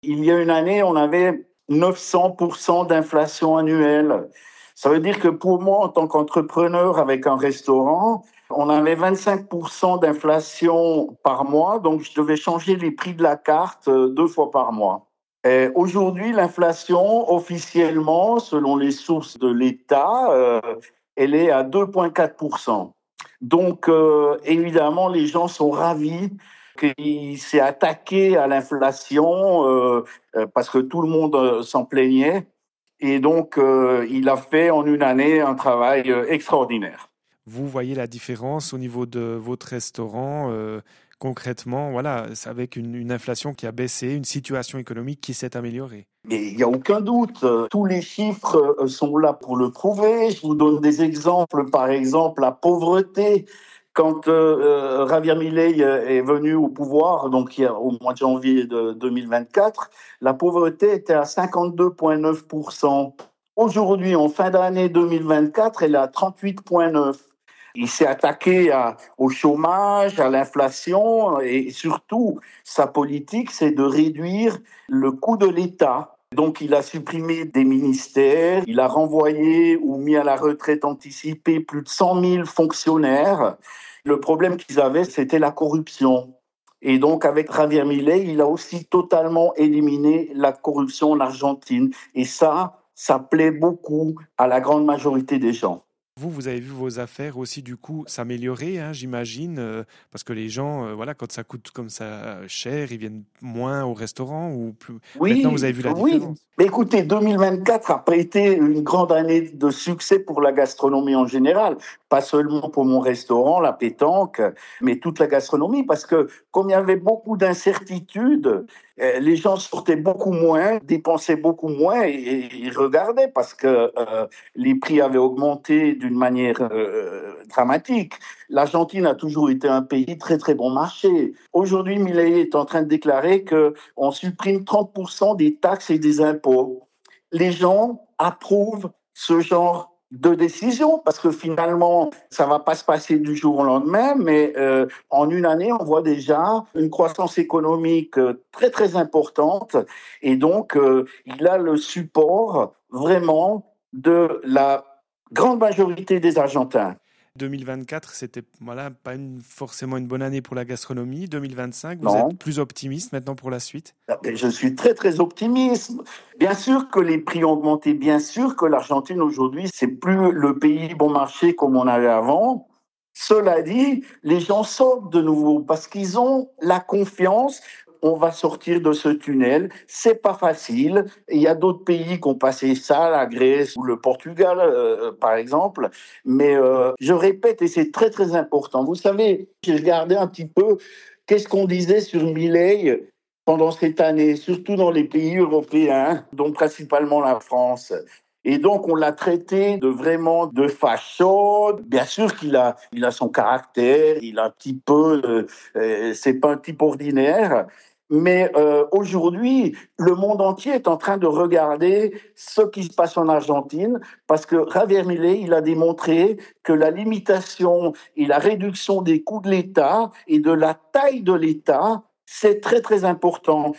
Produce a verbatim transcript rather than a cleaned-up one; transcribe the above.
Il y a une année, on avait neuf cents pour cent d'inflation annuelle. Ça veut dire que pour moi, en tant qu'entrepreneur avec un restaurant, on avait vingt-cinq pour cent d'inflation par mois, donc je devais changer les prix de la carte euh, deux fois par mois. Et aujourd'hui, l'inflation, officiellement, selon les sources de l'État, euh, elle est à deux virgule quatre pour cent. Donc, euh, évidemment, les gens sont ravis qu'il s'est attaqué à l'inflation euh, euh, parce que tout le monde euh, s'en plaignait. Et donc, euh, il a fait en une année un travail euh, extraordinaire. Vous voyez la différence au niveau de votre restaurant euh, concrètement, voilà, c'est avec une, une inflation qui a baissé, une situation économique qui s'est améliorée. Mais il n'y a aucun doute, euh, tous les chiffres euh, sont là pour le prouver. Je vous donne des exemples, par exemple la pauvreté. Quand euh, euh, Javier Milei euh, est venu au pouvoir, donc il y a, au mois de janvier de deux mille vingt-quatre, la pauvreté était à cinquante-deux virgule neuf pour cent. Aujourd'hui, en fin d'année deux mille vingt-quatre, elle est à trente-huit virgule neuf pour cent. Il s'est attaqué à, au chômage, à l'inflation et surtout, sa politique, c'est de réduire le coût de l'État. Donc, il a supprimé des ministères, il a renvoyé ou mis à la retraite anticipée plus de cent mille fonctionnaires. Le problème qu'ils avaient, c'était la corruption. Et donc, avec Javier Milei, il a aussi totalement éliminé la corruption en Argentine. Et ça, ça plaît beaucoup à la grande majorité des gens. Vous, vous avez vu vos affaires aussi du coup s'améliorer, hein, j'imagine, euh, parce que les gens, euh, voilà, quand ça coûte comme ça euh, cher, ils viennent moins au restaurant ou plus. Maintenant, vous avez Oui, vu la oui. différence. Mais écoutez, deux mille vingt-quatre n'a pas été une grande année de succès pour la gastronomie en général. Pas seulement pour mon restaurant, la pétanque, mais toute la gastronomie. Parce que comme il y avait beaucoup d'incertitudes, euh, les gens sortaient beaucoup moins, dépensaient beaucoup moins et, et ils regardaient parce que euh, les prix avaient augmenté d'une manière euh, dramatique. L'Argentine a toujours été un pays très très bon marché. Aujourd'hui, Milei est en train de déclarer que on supprime trente pour cent des taxes et des impôts. Les gens approuvent ce genre de décision parce que finalement, ça ne va pas se passer du jour au lendemain, mais euh, en une année, on voit déjà une croissance économique euh, très très importante et donc euh, il a le support vraiment de la grande majorité des Argentins. deux mille vingt-quatre, c'était voilà, pas une, forcément une bonne année pour la gastronomie. deux mille vingt-cinq, vous êtes Non. plus optimiste maintenant pour la suite? Je suis très, très optimiste. Bien sûr que les prix ont augmenté, bien sûr que l'Argentine aujourd'hui, c'est plus le pays bon marché comme on avait avant. Cela dit, les gens sortent de nouveau parce qu'ils ont la confiance. On va sortir de ce tunnel. C'est pas facile. Il y a d'autres pays qui ont passé ça, la Grèce ou le Portugal, euh, par exemple. Mais euh, je répète, et c'est très très important. Vous savez, j'ai regardé un petit peu qu'est-ce qu'on disait sur Milei pendant cette année, surtout dans les pays européens, dont principalement la France. Et donc, on l'a traité de vraiment de facho. Bien sûr qu'il a, il a son caractère, il a un petit peu, euh, euh, c'est pas un type ordinaire. Mais euh, aujourd'hui, le monde entier est en train de regarder ce qui se passe en Argentine, parce que Javier Milei, il a démontré que la limitation et la réduction des coûts de l'État et de la taille de l'État, c'est très très important.